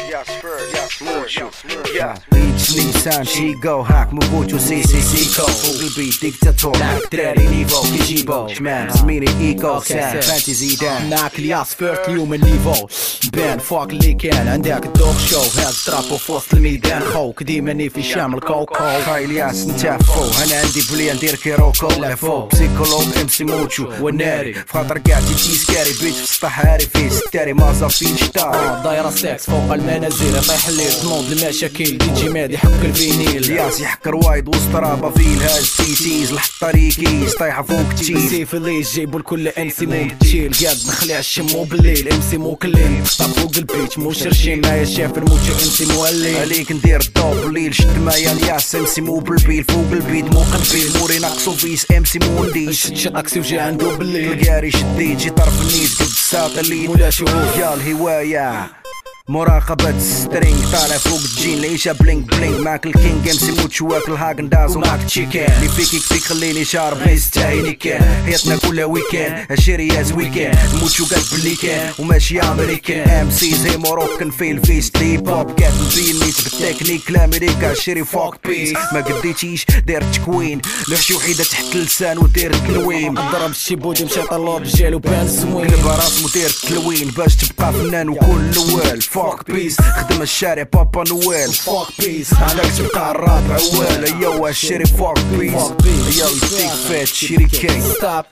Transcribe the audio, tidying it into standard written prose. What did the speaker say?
Each Nissan Chigo هاك موجود سي سيكو فوق البيت ديكتاتور دراري نيفو كيجيبو شمال زميلي ايكو سان فانتزي دان معاك الياس فيرت اليوم النيفو بان فوق اللي كان عندك الدوغ شو هاد ترابو في وسط الميدان خوك ديما في شامل كوكو خاي الياس نتافو انا عندي بلي ندير كيروكو لافو بسيكولوج امسي موتشو والناري فخاطر قاعد تيسكاري بيت في السطح هاري فيه ستاري مازا فين شطار دايره ستاكس فوق المنازل يطيح الليل تنوض المشاكل دي جي مادي حك الفينيل الياس يحكر وايد وسط رابا فيل هاز سيتيز الحطاري كيس طايحه فوق تيز سيف اللي جيبو الكل امسي مو تشيل قاعد نخلع الشمو بالليل امسي مو كلين طاب فوق البيت مو شرشين معايا شافر موتشي امسي مولي عليك ندير الضو بالليل شد معايا الياس امسي مو بالبيل فوق البيت مو قنبيل موري ناقصو فيس امسي مو نديش شد اكسي وجي عندو بالليل القاري شديت جي طرف النيس قد الساطلين ولا شوف يا الهوايه مراقبة سترينج طالع فوق الجين ليشا بلينك بلينك معك الكينج امسي موتش واكل هاكن داز ومعك تشيكن اللي فيك يكفيك خليني شارب نستاهي كان حياتنا كلها ويكان هالشيري ياز ويكان موتشو قد بلي كان وماشي امريكان ام سي زي موروكن في الفيست لي بوب كات نبينيت بالتكنيك لامريكا شيري فوق بيس ما قديتيش داير تكوين لحشي وحيدة تحت اللسان ودير تلويم ضرب الشيبودي مشى طلب رجال وبان زوين قلب راس مدير تلوين باش تبقى فنان وكل اول فوق بيس خدم الشارع بابا نويل فوق بيس عليك تبقى الراب عوال ايوا الشري فوق بيس يلا ديك فات شريكين ستوب